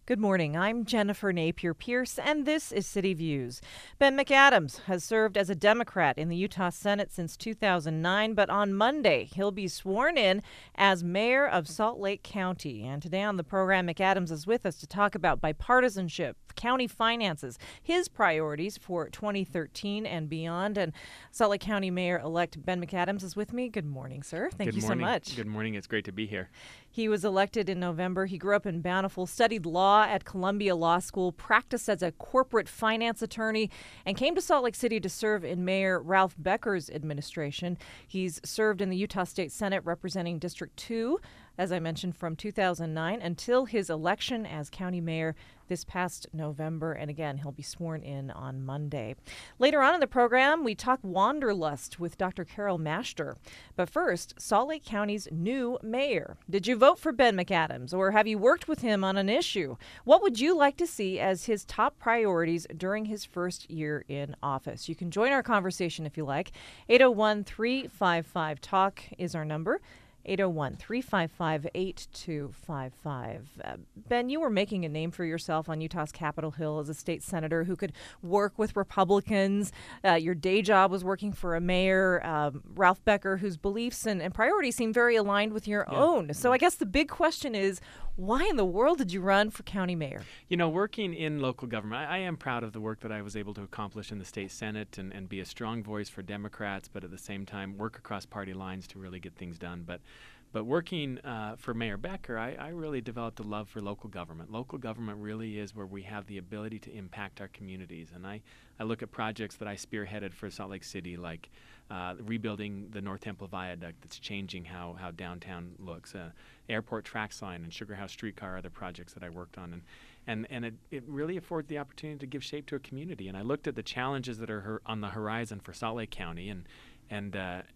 Good morning. I'm Jennifer Napier Pierce, and this is City Views. Ben McAdams has served as a Democrat in the Utah Senate since 2009, but on Monday he'll be sworn in as mayor of Salt Lake County. And today on the program, McAdams is with us to talk about bipartisanship, county finances, his priorities for 2013 and beyond. And Salt Lake County Mayor-elect Ben McAdams is with me. Good morning, sir. Thank you so much. Good morning. It's great to be here. He was elected in November. He grew up in Bountiful, studied law at Columbia Law School, practiced as a corporate finance attorney, and came to Salt Lake City to serve in Mayor Ralph Becker's administration. He's served in the Utah State Senate representing District 2, as I mentioned, from 2009 until his election as county mayor this past November. And again, he'll be sworn in on Monday. Later on in the program, we talk wanderlust with Dr. Carol Mashter. But first, Salt Lake County's new mayor. Did you vote for Ben McAdams, or have you worked with him on an issue? What would you like to see as his top priorities during his first year in office? You can join our conversation if you like. 801-355-TALK is our number. 801-355-8255. Ben, you were making a name for yourself on Utah's Capitol Hill as a state senator who could work with Republicans. Your day job was working for a mayor, Ralph Becker, whose beliefs and priorities seem very aligned with your own. So I guess the big question is, why in the world did you run for county mayor? You know, working in local government, I am proud of the work that I was able to accomplish in the state Senate and be a strong voice for Democrats, but at the same time work across party lines to really get things done. But working for Mayor Becker, I really developed a love for local government. Local government really is where we have the ability to impact our communities. And I look at projects that I spearheaded for Salt Lake City, like rebuilding the North Temple Viaduct that's changing how downtown looks. Airport track sign and Sugar House Streetcar are other projects that I worked on. And it really affords the opportunity to give shape to a community. And I looked at the challenges that are on the horizon for Salt Lake County and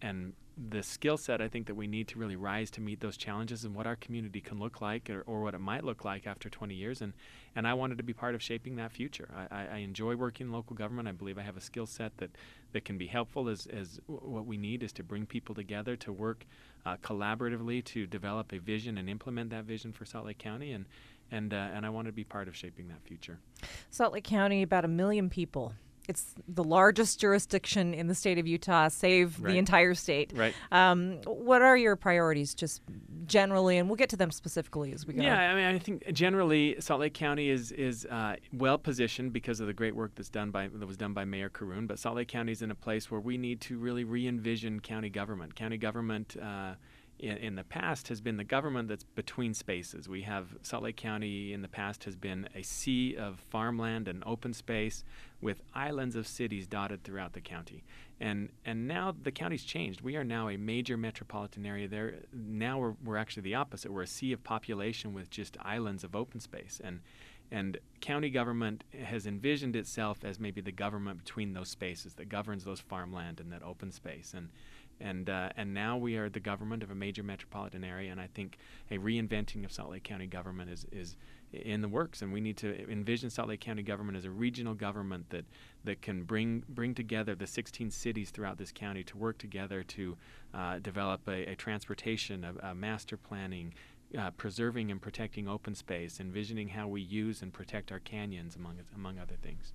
the skill set I think that we need to really rise to meet those challenges and what our community can look like or what it might look like after 20 years. And I wanted to be part of shaping that future. I enjoy working in local government. I believe I have a skill set that can be helpful as what we need is to bring people together to work collaboratively to develop a vision and implement that vision for Salt Lake County. And I want to be part of shaping that future. Salt Lake County, about 1 million people. It's the largest jurisdiction in the state of Utah, save the entire state. Right. What are your priorities, just generally, and we'll get to them specifically as we go. Yeah, I mean, I think generally Salt Lake County is well positioned because of the great work that was done by Mayor Caroon. But Salt Lake County is in a place where we need to really re-envision county government. County government. In the past has been the government that's between spaces. We have Salt Lake County in the past has been a sea of farmland and open space with islands of cities dotted throughout the county. And now the county's changed. We are now a major metropolitan area there. Now we're actually the opposite. We're a sea of population with just islands of open space. And county government has envisioned itself as maybe the government between those spaces that governs those farmland and that open space. And now we are the government of a major metropolitan area, and I think a reinventing of Salt Lake County government is in the works, and we need to envision Salt Lake County government as a regional government that can bring together the 16 cities throughout this county to work together to develop a transportation, a master planning, preserving and protecting open space, envisioning how we use and protect our canyons, among other things.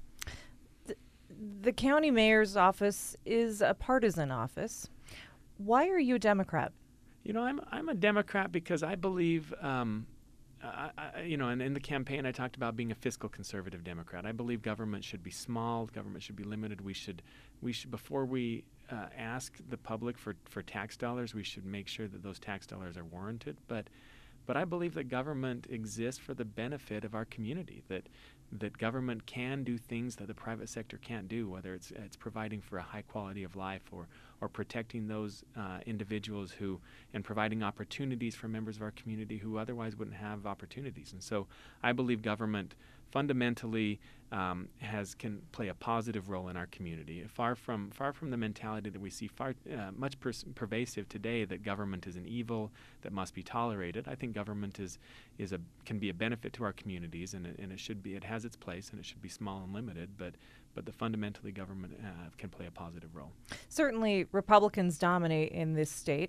The county mayor's office is a partisan office. Why are you a Democrat? You know, I'm a Democrat because I believe, and in the campaign I talked about being a fiscal conservative Democrat. I believe government should be small, government should be limited. We should before we ask the public for tax dollars, we should make sure that those tax dollars are warranted. But I believe that government exists for the benefit of our community, that government can do things that the private sector can't do, whether it's providing for a high quality of life or protecting those individuals and providing opportunities for members of our community who otherwise wouldn't have opportunities. And so I believe government fundamentally can play a positive role in our community. Far from the mentality that we see much pervasive today that government is an evil that must be tolerated. I think government can be a benefit to our communities, and it has its place, and it should be small and limited. But the fundamentally government can play a positive role. Certainly, Republicans dominate in this state.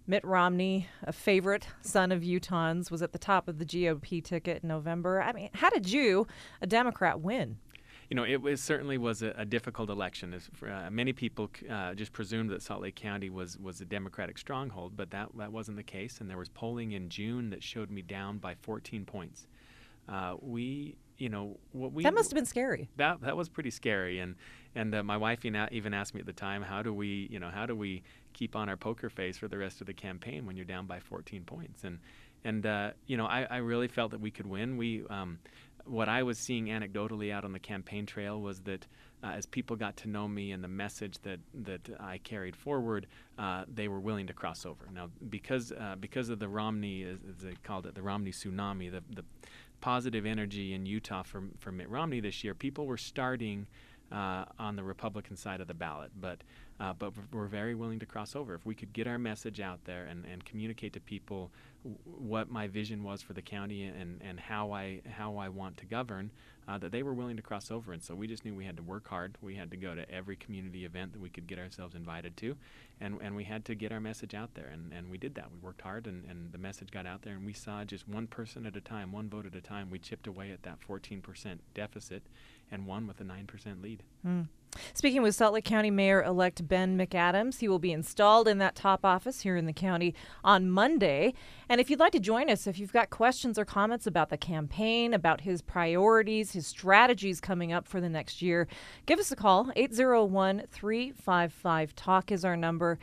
Mitt Romney, a favorite son of Utahns, was at the top of the GOP ticket in November. I mean, how did you, a Democrat, win? It certainly was a difficult election. Many people just presumed that Salt Lake County was a Democratic stronghold, but that wasn't the case. And there was polling in June that showed me down by 14 points. That must have been scary. That was pretty scary. And my wife even asked me at the time, how do we keep on our poker face for the rest of the campaign when you're down by 14 points? I really felt that we could win. What I was seeing anecdotally out on the campaign trail was that as people got to know me and the message that I carried forward, they were willing to cross over. Now, because of the Romney, as they called it, the Romney tsunami, the positive energy in Utah for Mitt Romney this year, people were starting on the Republican side of the ballot, but we're very willing to cross over. If we could get our message out there and communicate to people what my vision was for the county and how I want to govern, that they were willing to cross over. And so we just knew we had to work hard. We had to go to every community event that we could get ourselves invited to, and we had to get our message out there. And we did that. We worked hard, and the message got out there, and we saw just one person at a time, one vote at a time. We chipped away at that 14% deficit and won with a 9% lead. Speaking with Salt Lake County Mayor-elect Ben McAdams, he will be installed in that top office here in the county on Monday. And if you'd like to join us, if you've got questions or comments about the campaign, about his priorities, his strategies coming up for the next year, give us a call. 801-355-TALK is our number.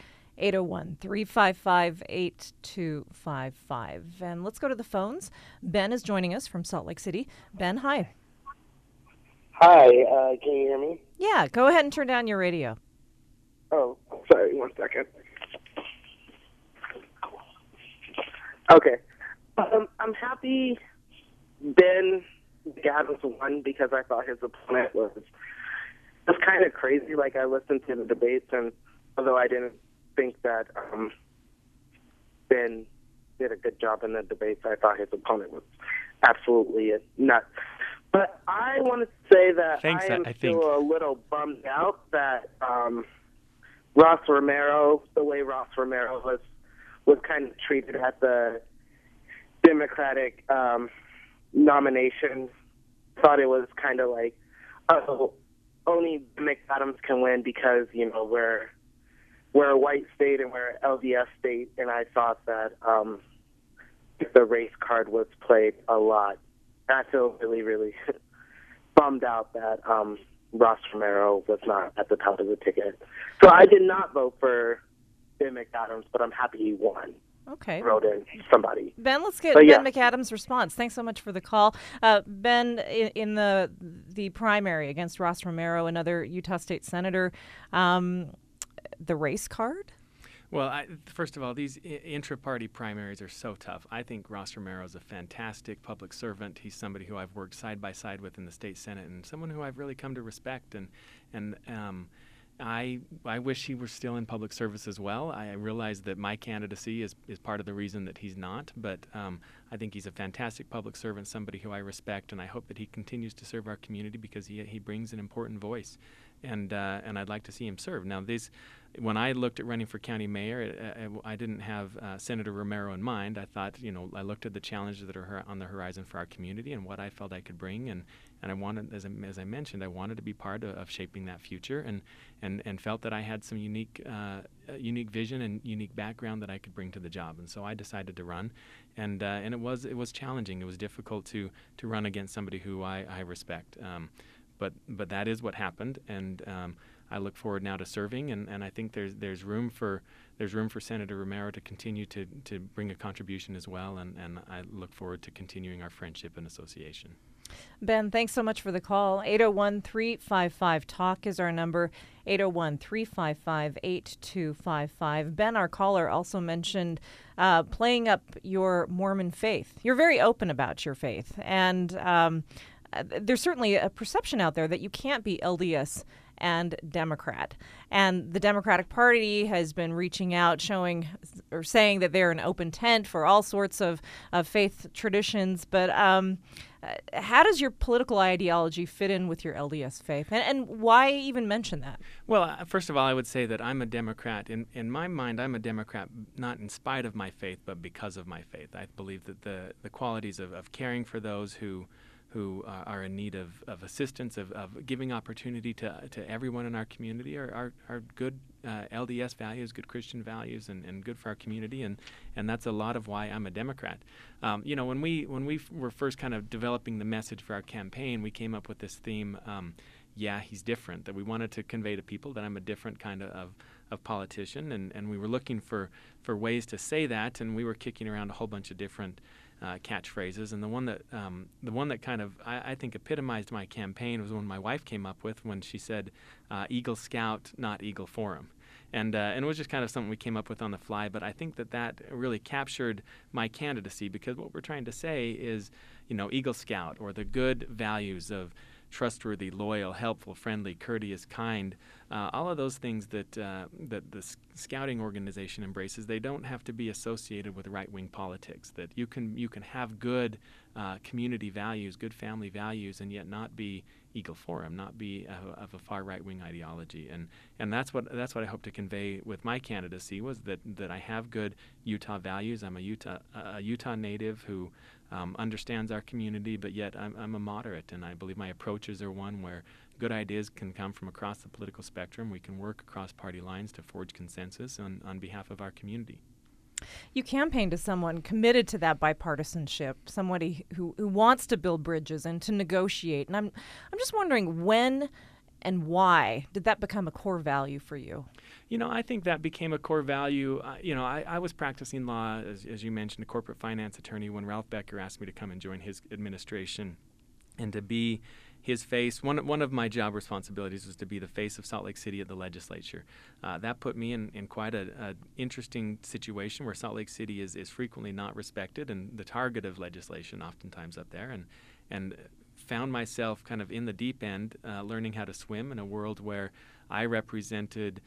801-355-8255. And let's go to the phones. Ben is joining us from Salt Lake City. Ben, hi. Hi, can you hear me? Yeah, go ahead and turn down your radio. Oh, sorry, 1 second. Okay. I'm happy Ben McAdams won because I thought his opponent was kind of crazy. Like, I listened to the debates, and although I didn't think that Ben did a good job in the debates, I thought his opponent was absolutely nuts. But I want to say that I am still a little bummed out that Ross Romero, the way Ross Romero was kind of treated at the Democratic nomination, thought it was kind of like, oh, only McAdams can win because, we're a white state and we're an LDS state, and I thought that the race card was played a lot. I feel really, really bummed out that Ross Romero was not at the top of the ticket. So I did not vote for Ben McAdams, but I'm happy he won. Okay. Wrote in somebody. Ben, let's get Ben McAdams' response. Thanks so much for the call. Ben, in the primary against Ross Romero, another Utah State Senator, the race card? Well, first of all, these intra-party primaries are so tough. I think Ross Romero is a fantastic public servant. He's somebody who I've worked side by side with in the state Senate, and someone who I've really come to respect. And I wish he were still in public service as well. I realize that my candidacy is part of the reason that he's not, but I think he's a fantastic public servant, somebody who I respect, and I hope that he continues to serve our community because he brings an important voice. And I'd like to see him serve. Now, when I looked at running for county mayor, I didn't have Senator Romero in mind. I thought, I looked at the challenges that are on the horizon for our community and what I felt I could bring, and I wanted, as I mentioned, I wanted to be part of shaping that future, and felt that I had some unique vision and unique background that I could bring to the job, and so I decided to run, and it was challenging. It was difficult to run against somebody who I respect. But that is what happened, and I look forward now to serving, and I think there's room for Senator Romero to continue to bring a contribution as well, and I look forward to continuing our friendship and association. Ben, thanks so much for the call. 801-355-TALK is our number, 801-355-8255. Ben, our caller, also mentioned playing up your Mormon faith. You're very open about your faith, and there's certainly a perception out there that you can't be LDS and Democrat. And the Democratic Party has been reaching out, showing or saying that they're an open tent for all sorts of faith traditions. But how does your political ideology fit in with your LDS faith? And why even mention that? Well, first of all, I would say that I'm a Democrat. In my mind, I'm a Democrat not in spite of my faith, but because of my faith. I believe that the qualities of caring for those who are in need of assistance, of giving opportunity to everyone in our community are good LDS values, good Christian values, and good for our community, and that's a lot of why I'm a Democrat. When we were first kind of developing the message for our campaign, we came up with this theme, yeah, he's different, that we wanted to convey to people that I'm a different kind of politician, and we were looking for ways to say that, and we were kicking around a whole bunch of different catchphrases, and the one that kind of I think epitomized my campaign was one my wife came up with when she said, "Eagle Scout, not Eagle Forum," and it was just kind of something we came up with on the fly. But I think that really captured my candidacy, because what we're trying to say is, Eagle Scout, or the good values of trustworthy, loyal, helpful, friendly, courteous, kind, all of those things that the scouting organization embraces. They don't have to be associated with right-wing politics. That you can have good community values, good family values, and yet not be Eagle Forum, not be of a far right-wing ideology. And that's what I hope to convey with my candidacy, was that I have good Utah values. I'm a Utah native who understands our community, but yet I'm a moderate, and I believe my approaches are one where good ideas can come from across the political spectrum. We can work across party lines to forge consensus on behalf of our community. You campaigned as someone committed to that bipartisanship, somebody who wants to build bridges and to negotiate. And I'm just wondering, when and why did that become a core value for you? I think that became a core value. I was practicing law, as you mentioned, a corporate finance attorney, when Ralph Becker asked me to come and join his administration and to be his face. One of my job responsibilities was to be the face of Salt Lake City at the legislature. That put me in quite an interesting situation where Salt Lake City is frequently not respected and the target of legislation oftentimes up there, and found myself kind of in the deep end, learning how to swim in a world where I represented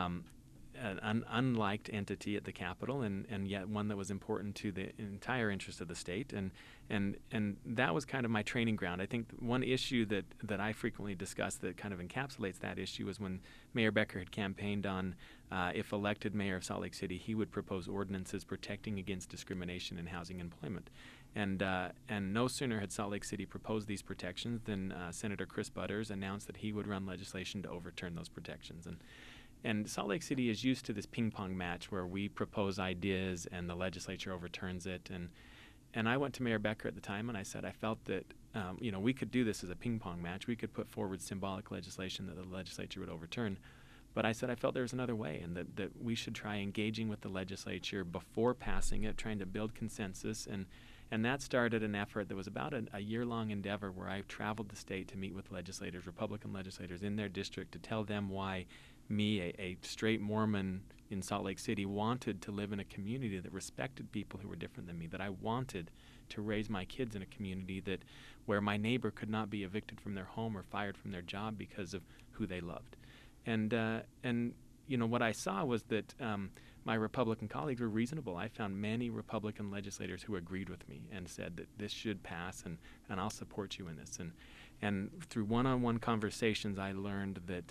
an unliked entity at the Capitol, and yet one that was important to the entire interest of the state, and that was kind of my training ground. I think one issue that I frequently discuss that kind of encapsulates that issue was when Mayor Becker had campaigned on, if elected mayor of Salt Lake City, he would propose ordinances protecting against discrimination in housing and employment. And no sooner had Salt Lake City proposed these protections than Senator Chris Butters announced that he would run legislation to overturn those protections. And Salt Lake City is used to this ping-pong match where we propose ideas and the legislature overturns it. And I went to Mayor Becker at the time and I said I felt that we could do this as a ping-pong match. We could put forward symbolic legislation that the legislature would overturn. But I said I felt there was another way, and that we should try engaging with the legislature before passing it, trying to build consensus. And that started an effort that was about a year-long endeavor where I traveled the state to meet with legislators, Republican legislators in their district, to tell them why me, a straight Mormon in Salt Lake City, wanted to live in a community that respected people who were different than me, that I wanted to raise my kids in a community where my neighbor could not be evicted from their home or fired from their job because of who they loved. And what I saw was that my Republican colleagues were reasonable. I found many Republican legislators who agreed with me and said that this should pass, and I'll support you in this. And through one-on-one conversations, I learned that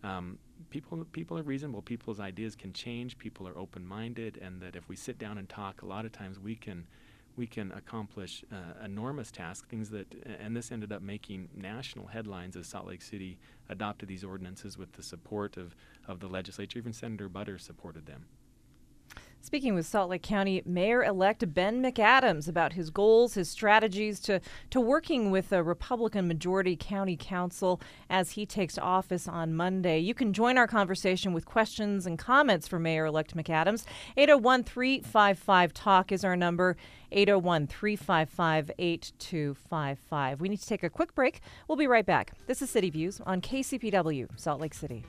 people are reasonable. People's ideas can change. People are open-minded, and that if we sit down and talk, a lot of times we can accomplish enormous tasks, and this ended up making national headlines as Salt Lake City adopted these ordinances with the support of the legislature. Even Senator Butters supported them. Speaking with Salt Lake County Mayor-elect Ben McAdams about his goals, his strategies to working with a Republican majority county council as he takes office on Monday. You can join our conversation with questions and comments for Mayor-elect McAdams. 801-355-TALK is our number, 801-355-8255. We need to take a quick break. We'll be right back. This is City Views on KCPW, Salt Lake City.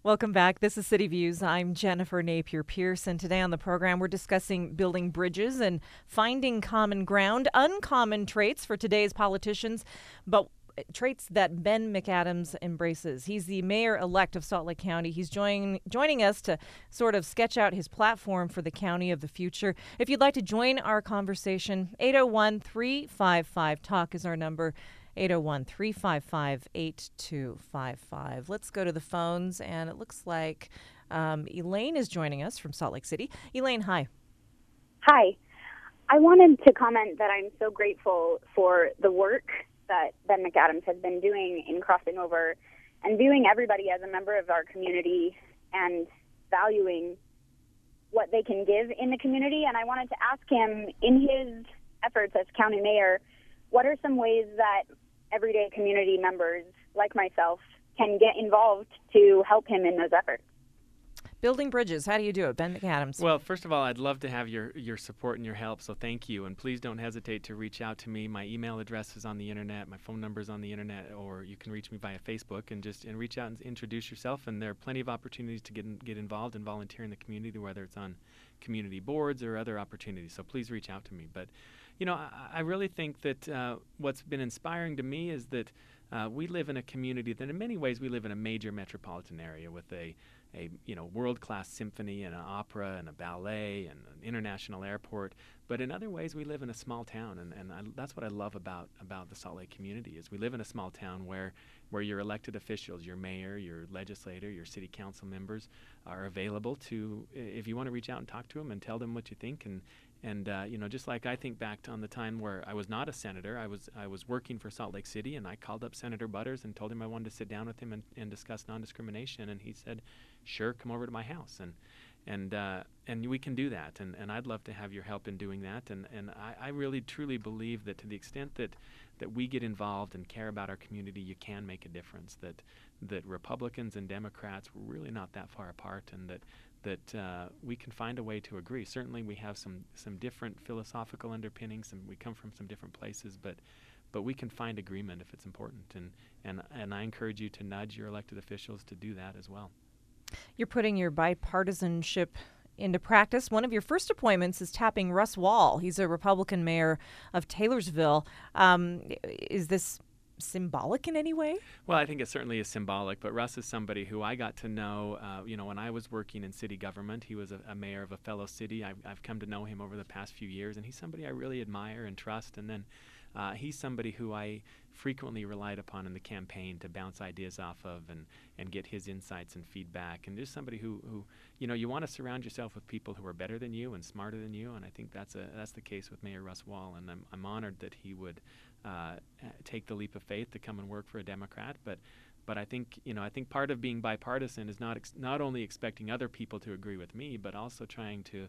Welcome back. This is City Views. I'm Jennifer Napier Pierce, and today on the program we're discussing building bridges and finding common ground, uncommon traits for today's politicians, but traits that Ben McAdams embraces. He's the mayor-elect of Salt Lake County. He's joining us to sort of sketch out his platform for the county of the future. If you'd like to join our conversation, 801-355-TALK is our number. 801-355-8255. Let's go to the phones, and it looks like Elaine is joining us from Salt Lake City. Elaine, hi. Hi. I wanted to comment that I'm so grateful for the work that Ben McAdams has been doing in crossing over and viewing everybody as a member of our community and valuing what they can give in the community. And I wanted to ask him, in his efforts as county mayor, what are some ways that everyday community members like myself can get involved to help him in those efforts? Building bridges. How do you do it, Ben McAdams? Well, first of all, I'd love to have your support and your help, so thank you. And please don't hesitate to reach out to me. My email address is on the internet. My phone number is on the internet, or you can reach me via Facebook and reach out and introduce yourself. And there are plenty of opportunities to get involved and volunteer in the community, whether it's on community boards or other opportunities. So please reach out to me. But I really think that what's been inspiring to me is that we live in a community that in many ways we live in a major metropolitan area with a world-class symphony and an opera and a ballet and an international airport. But in other ways, we live in a small town, and that's what I love about the Salt Lake community is we live in a small town where your elected officials, your mayor, your legislator, your city council members are available to, if you want to reach out and talk to them and tell them what you think. And just like I think back on the time where I was not a senator, I was working for Salt Lake City, and I called up Senator Butters and told him I wanted to sit down with him and discuss non-discrimination, and he said, "Sure, come over to my house," and we can do that, and I'd love to have your help in doing that, and I really truly believe that to the extent that we get involved and care about our community, you can make a difference. That Republicans and Democrats were really not that far apart, and that we can find a way to agree. Certainly, we have some different philosophical underpinnings, and we come from some different places, but we can find agreement if it's important. And I encourage you to nudge your elected officials to do that as well. You're putting your bipartisanship into practice. One of your first appointments is tapping Russ Wall. He's a Republican mayor of Taylorsville. Is this symbolic in any way? Well, I think it certainly is symbolic, but Russ is somebody who I got to know, when I was working in city government. He was a mayor of a fellow city. I've come to know him over the past few years, and he's somebody I really admire and trust. And then he's somebody who I frequently relied upon in the campaign to bounce ideas off of and get his insights and feedback. And just somebody who you want to surround yourself with people who are better than you and smarter than you. And I think that's the case with Mayor Russ Wall. And I'm honored that he would take the leap of faith to come and work for a Democrat. But I think part of being bipartisan is not only expecting other people to agree with me, but also trying to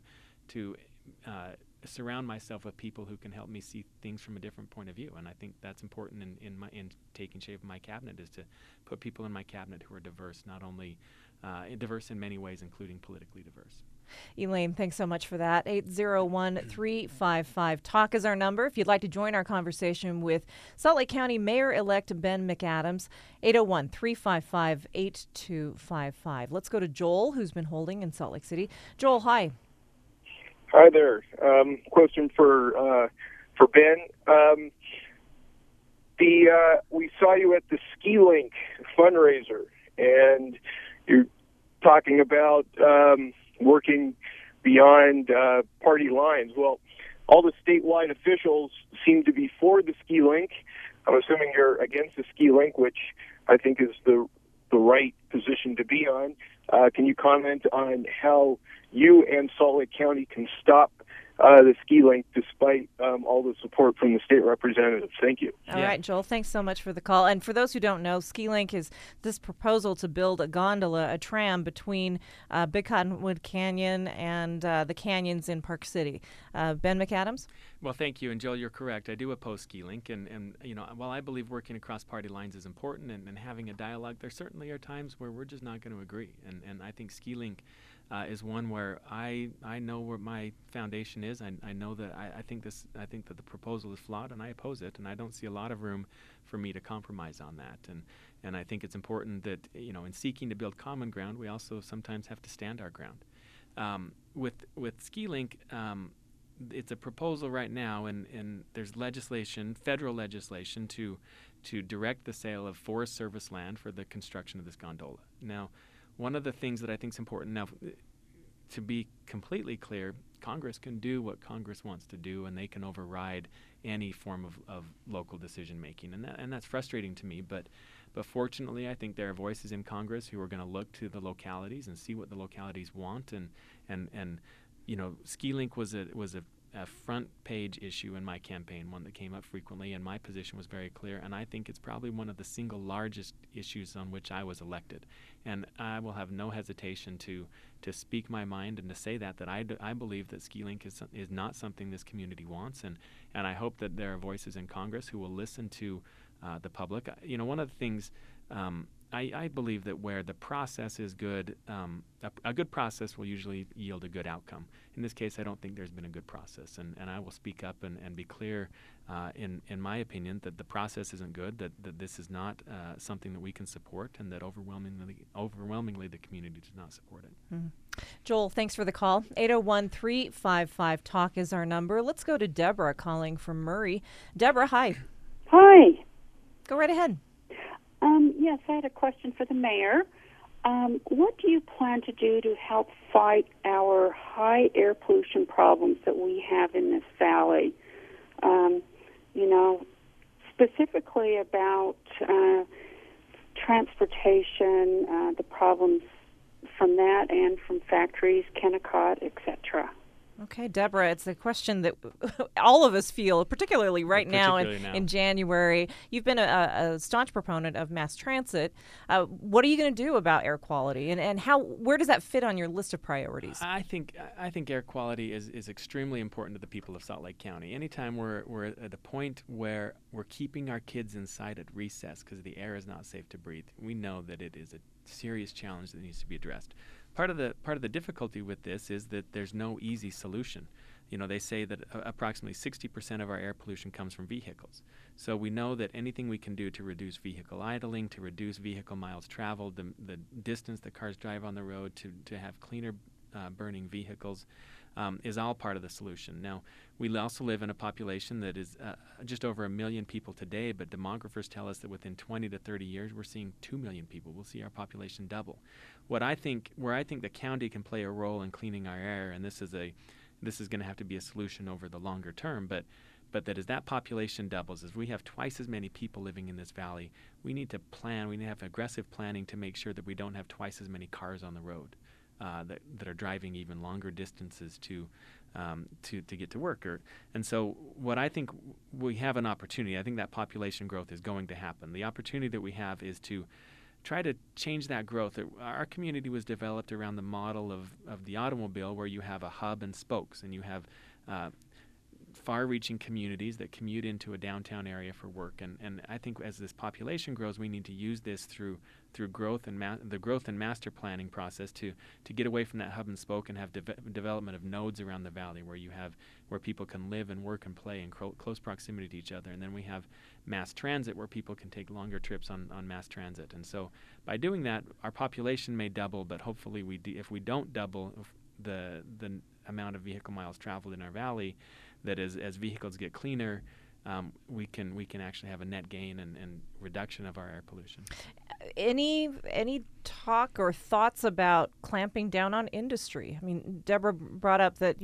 surround myself with people who can help me see things from a different point of view. And I think that's important in taking shape of my cabinet, is to put people in my cabinet who are diverse, not only diverse in many ways, including politically diverse. Elaine, thanks so much for that. 801-355-TALK is our number. If you'd like to join our conversation with Salt Lake County Mayor-elect Ben McAdams, 801-355-8255. Let's go to Joel, who's been holding in Salt Lake City. Joel, hi. Hi there. Question for Ben. We saw you at the Ski Link fundraiser, and you're talking about working beyond party lines. Well, all the statewide officials seem to be for the Ski Link. I'm assuming you're against the Ski Link, which I think is the right position to be on. Can you comment on how you and Salt Lake County can stop the Ski Link despite all the support from the state representatives? Thank you. All right, Joel, thanks so much for the call. And for those who don't know, Ski Link is this proposal to build a gondola, a tram between Big Cottonwood Canyon and the canyons in Park City. Ben McAdams? Well, thank you. And Joel, you're correct. I do oppose Ski Link. And while I believe working across party lines is important and having a dialogue, there certainly are times where we're just not going to agree. And I think Ski Link is one where I know where my foundation is. I know that I think that the proposal is flawed, and I oppose it, and I don't see a lot of room for me to compromise on that. And I think it's important that, in seeking to build common ground, we also sometimes have to stand our ground. With SkiLink, it's a proposal right now, and there's legislation, federal legislation, to direct the sale of Forest Service land for the construction of this gondola. Now, one of the things that I think is important now, to be completely clear, Congress can do what Congress wants to do, and they can override any form of local decision making, and that's frustrating to me. But fortunately, I think there are voices in Congress who are going to look to the localities and see what the localities want, and SkiLink was a front page issue in my campaign, one that came up frequently, and my position was very clear, and I think it's probably one of the single largest issues on which I was elected. And I will have no hesitation to speak my mind and to say that I believe that SkiLink is not something this community wants, and I hope that there are voices in Congress who will listen to the public. One of the things I believe that where the process is good, a good process will usually yield a good outcome. In this case, I don't think there's been a good process, and I will speak up and be clear in my opinion that the process isn't good, that this is not something that we can support, and that overwhelmingly the community does not support it. Mm-hmm. Joel, thanks for the call. 801-355-TALK is our number. Let's go to Deborah calling from Murray. Deborah, hi. Hi. Go right ahead. Yes, I had a question for the mayor. What do you plan to do to help fight our high air pollution problems that we have in this valley? Specifically about transportation, the problems from that and from factories, Kennecott, etc. Okay, Deborah, it's a question that all of us feel, particularly right now in January. You've been a staunch proponent of mass transit. What are you going to do about air quality, and where does that fit on your list of priorities? I think air quality is extremely important to the people of Salt Lake County. Anytime we're at the point where we're keeping our kids inside at recess because the air is not safe to breathe, we know that it is a serious challenge that needs to be addressed. Part of the difficulty with this is that there's no easy solution. They say that approximately 60% of our air pollution comes from vehicles. So we know that anything we can do to reduce vehicle idling, to reduce vehicle miles traveled, the distance that cars drive on the road, to have cleaner burning vehicles, is all part of the solution. Now, we also live in a population that is just over 1 million people today, but demographers tell us that within 20 to 30 years, we're seeing 2 million people. We'll see our population double. Where I think the county can play a role in cleaning our air, and this is going to have to be a solution over the longer term, but that as that population doubles, as we have twice as many people living in this valley, we need to have aggressive planning to make sure that we don't have twice as many cars on the road that are driving even longer distances to get to work. And so what I think we have an opportunity, I think that population growth is going to happen. The opportunity that we have is to try to change that growth. Our community was developed around the model of the automobile, where you have a hub and spokes, and you have far-reaching communities that commute into a downtown area for work. And I think as this population grows, we need to use this through growth and the growth and master planning process to get away from that hub and spoke and have development of nodes around the valley where people can live and work and play in close proximity to each other. And then we have mass transit where people can take longer trips on mass transit. And so by doing that, our population may double, but hopefully if we don't double the amount of vehicle miles traveled in our valley, that as vehicles get cleaner, we can actually have a net gain and reduction of our air pollution. Any talk or thoughts about clamping down on industry? I mean, Deborah brought up that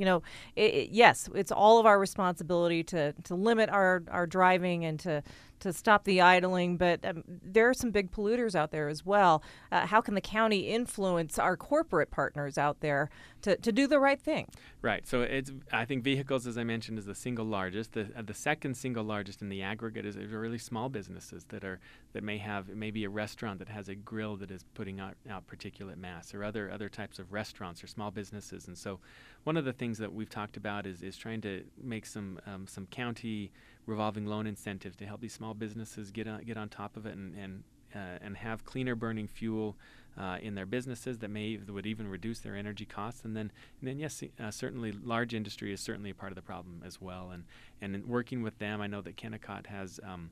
yes, it's all of our responsibility to limit our driving and to stop the idling, but there are some big polluters out there as well. How can the county influence our corporate partners out there to do the right thing? Right. So I think vehicles, as I mentioned, is the single largest. The second single largest in the aggregate is really small businesses that may be a restaurant that has a grill that is putting out particulate mass, or other types of restaurants or small businesses. And so one of the things that we've talked about is trying to make some county revolving loan incentives to help these small businesses get on top of it and have cleaner burning fuel in their businesses that would even reduce their energy costs. And then yes, certainly large industry is certainly a part of the problem as well. And in working with them, I know that Kennecott has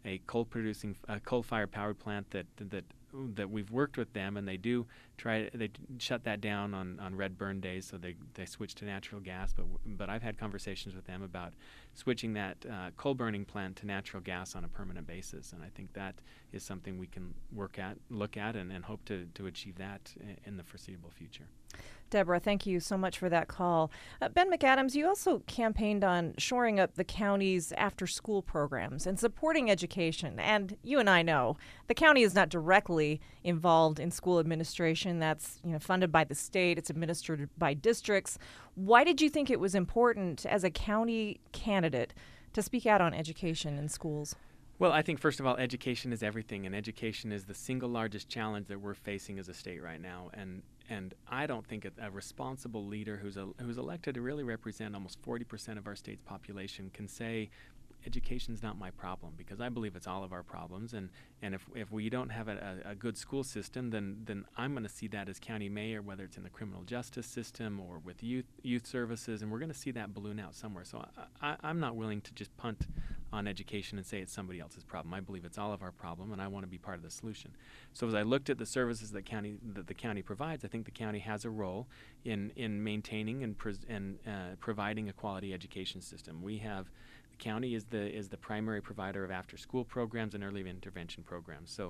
coal-fired power plant that we've worked with them, and they shut that down on red burn days, so they switch to natural gas. But I've had conversations with them about switching that coal burning plant to natural gas on a permanent basis, and I think that is something we can look at, and hope to achieve that in the foreseeable future. Deborah, thank you so much for that call. Ben McAdams, you also campaigned on shoring up the county's after-school programs and supporting education. And you and I know the county is not directly involved in school administration. That's funded by the state. It's administered by districts. Why did you think it was important as a county candidate to speak out on education in schools? Well, I think, first of all, education is everything, and education is the single largest challenge that we're facing as a state right now. And I don't think a responsible leader who's elected to really represent almost 40% of our state's population can say, education's not my problem, because I believe it's all of our problems. And if we don't have a good school system, then I'm going to see that as county mayor, whether it's in the criminal justice system or with youth services, and we're going to see that balloon out somewhere. So I'm not willing to just punt on education and say it's somebody else's problem. I believe it's all of our problem, and I want to be part of the solution. So as I looked at the services that the county provides, I think the county has a role in maintaining and providing a quality education system. The county is the primary provider of after-school programs and early intervention programs. So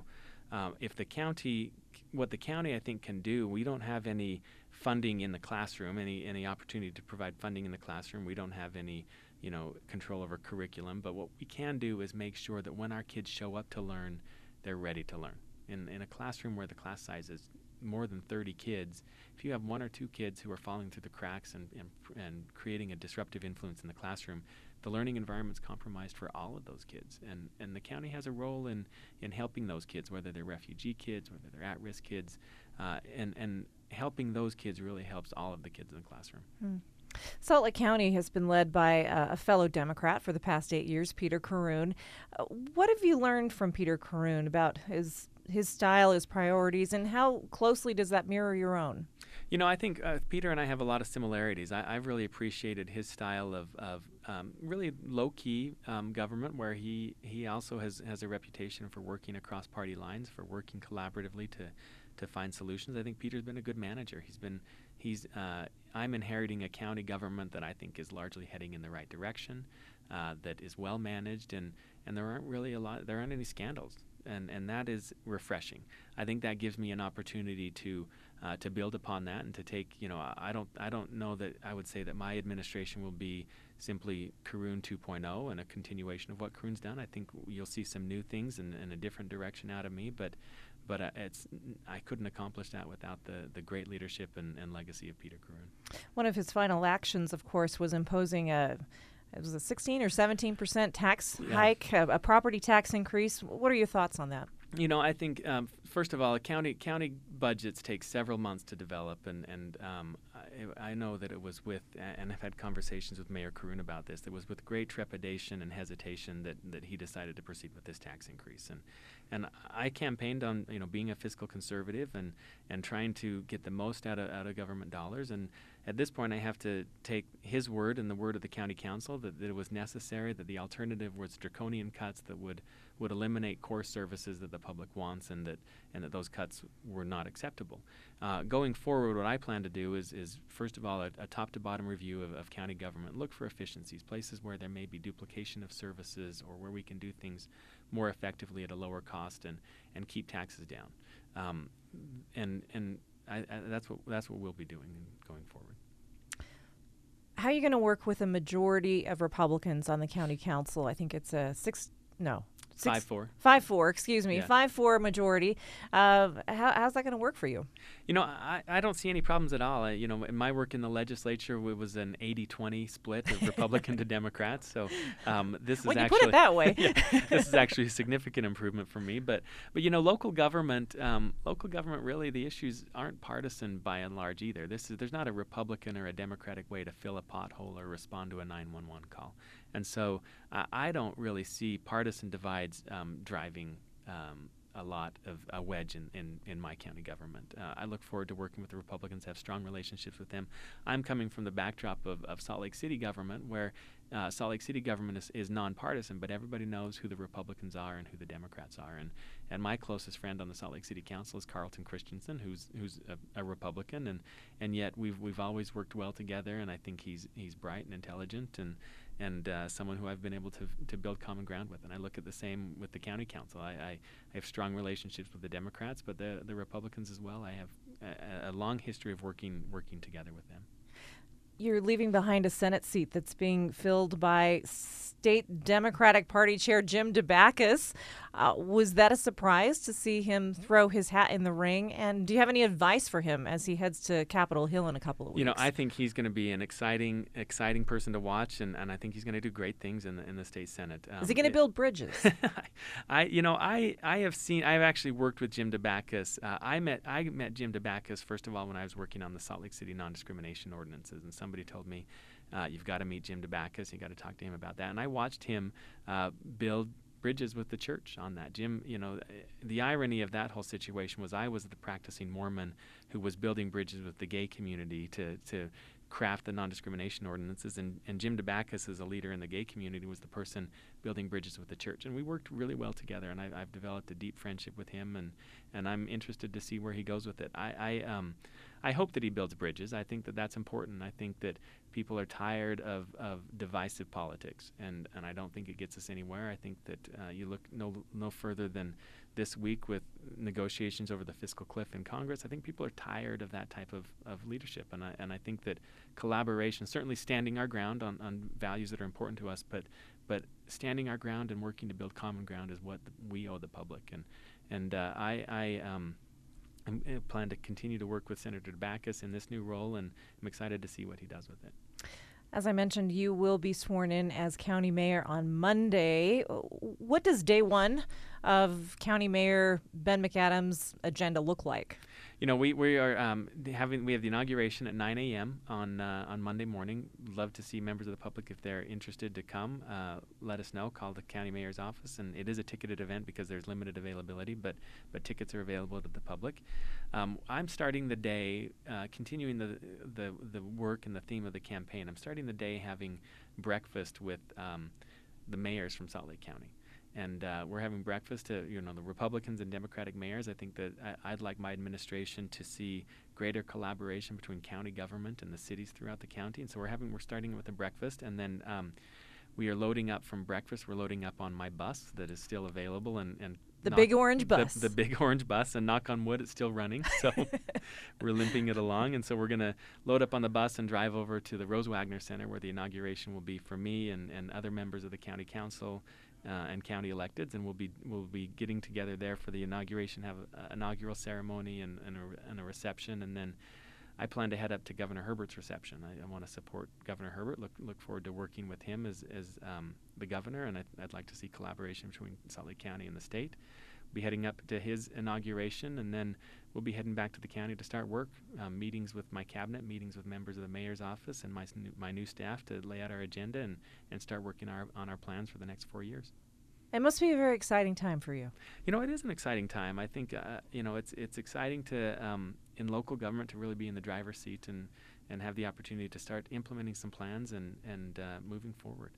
what the county I think can do, we don't have any funding in the classroom, any opportunity to provide funding in the classroom. We don't have any control over curriculum. But what we can do is make sure that when our kids show up to learn, they're ready to learn. In a classroom where the class size is more than 30 kids, if you have one or two kids who are falling through the cracks and creating a disruptive influence in the classroom, the learning environment's compromised for all of those kids. And the county has a role in helping those kids, whether they're refugee kids, whether they're at-risk kids, and helping those kids really helps all of the kids in the classroom. Salt Lake County has been led by a fellow Democrat for the past 8 years, Peter Caroon. What have you learned from Peter Caroon about his style, his priorities, and how closely does that mirror your own? I think Peter and I have a lot of similarities. I've really appreciated his style of really low-key government, where he also has a reputation for working across party lines, for working collaboratively to find solutions. I think Peter's been a good manager. I'm inheriting a county government that I think is largely heading in the right direction, that is well managed, and there aren't any scandals. And that is refreshing. I think that gives me an opportunity to build upon that and to take. I don't know that I would say that my administration will be simply Caroon 2.0 and a continuation of what Caroon's done. I think you'll see some new things and a different direction out of me. But I couldn't accomplish that without the great leadership and legacy of Peter Caroon. One of his final actions, of course, was imposing it was a 16 or 17% tax hike, a property tax increase. What are your thoughts on that? I think first of all, county budgets take several months to develop, and I know that it was and I've had conversations with Mayor Caroon about this. It was with great trepidation and hesitation that he decided to proceed with this tax increase, and I campaigned on being a fiscal conservative and trying to get the most out of government dollars. And at this point, I have to take his word and the word of the county council that it was necessary, that the alternative was draconian cuts that would eliminate core services that the public wants, and that those cuts were not acceptable. Going forward, what I plan to do is first of all, a top-to-bottom review of county government. Look for efficiencies, places where there may be duplication of services or where we can do things more effectively at a lower cost and keep taxes down. That's what we'll be doing going forward. How are you going to work with a majority of Republicans on the county council? I think it's 5-4. 5-4, excuse me. Yeah. 5-4 majority. How's that going to work for you? I don't see any problems at all. In my work in the legislature, it was an 80-20 split of Republican to Democrats. So this is when actually you put it that way, this is actually a significant improvement for me. But local government really, the issues aren't partisan by and large either. There's not a Republican or a Democratic way to fill a pothole or respond to a 911 call. And so I don't really see partisan divides driving a lot of a wedge in my county government. I look forward to working with the Republicans, have strong relationships with them. I'm coming from the backdrop of Salt Lake City government, where Salt Lake City government is nonpartisan, but everybody knows who the Republicans are and who the Democrats are. And my closest friend on the Salt Lake City Council is Carlton Christensen, who's a Republican, and yet we've always worked well together. And I think he's bright and intelligent and someone who I've been able to build common ground with. And I look at the same with the county council. I have strong relationships with the Democrats, but the Republicans as well. I have a long history of working together with them. You're leaving behind a Senate seat that's being filled by State Democratic Party Chair Jim Dabakis. Was that a surprise to see him throw his hat in the ring? And do you have any advice for him as he heads to Capitol Hill in a couple of weeks? I think he's going to be an exciting person to watch, and I think he's going to do great things in the state Senate. Is he going to build bridges? I've actually worked with Jim Dabakis. I met Jim Dabakis first of all when I was working on the Salt Lake City non-discrimination ordinances, and somebody told me, you've got to meet Jim Dabakis. You got to talk to him about that. And I watched him build bridges with the church on that. Jim, the irony of that whole situation was I was the practicing Mormon who was building bridges with the gay community to craft the non-discrimination ordinances, and Jim Dabakis, as a leader in the gay community, was the person building bridges with the church. And we worked really well together, and I've developed a deep friendship with him, and I'm interested to see where he goes with it. I hope that he builds bridges. I think that that's important. I think that people are tired of divisive politics, and I don't think it gets us anywhere. I think that you look no further than this week with negotiations over the fiscal cliff in Congress. I think people are tired of that type of leadership, and I think that collaboration, certainly standing our ground on values that are important to us, but standing our ground and working to build common ground is what we owe the public. And I plan to continue to work with Senator Dabakis in this new role, and I'm excited to see what he does with it. As I mentioned, you will be sworn in as county mayor on Monday. What does day one of County Mayor Ben McAdams' agenda look like? We are we have the inauguration at 9 a.m. on Monday morning. Love to see members of the public if they're interested to come. Let us know. Call the county mayor's office, and it is a ticketed event because there's limited availability, but tickets are available to the public. I'm starting the day, continuing the work and the theme of the campaign. I'm starting the day having breakfast with the mayors from Salt Lake County. And we're having breakfast to, the Republicans and Democratic mayors. I think that I'd like my administration to see greater collaboration between county government and the cities throughout the county. And so we're starting with a breakfast, and then we are loading up from breakfast. We're loading up on my bus that is still available, and the big orange bus. The big orange bus, and knock on wood, it's still running. So we're limping it along. And so we're going to load up on the bus and drive over to the Rose Wagner Center, where the inauguration will be for me and other members of the county council and county electeds, and we'll be getting together there for the inauguration, have an inaugural ceremony and a reception, and then I plan to head up to Governor Herbert's reception. I want to support Governor Herbert. Look forward to working with him as the governor, and I'd like to see collaboration between Salt Lake County and the state. We'll be heading up to his inauguration, and then we'll be heading back to the county to start work. Meetings with my cabinet, meetings with members of the mayor's office and my new staff to lay out our agenda and start working on our plans for the next 4 years. It must be a very exciting time for you. It is an exciting time. I think it's exciting to in local government to really be in the driver's seat and have the opportunity to start implementing some plans and moving forward.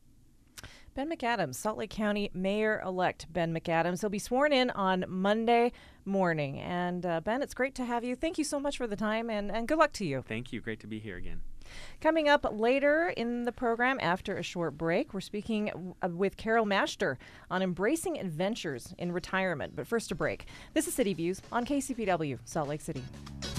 Ben McAdams, Salt Lake County Mayor-elect Ben McAdams. He'll be sworn in on Monday morning. And Ben, it's great to have you. Thank you so much for the time, and good luck to you. Thank you. Great to be here again. Coming up later in the program, after a short break, we're speaking with Carol Mashter on embracing adventures in retirement. But first, a break. This is City Views on KCPW, Salt Lake City.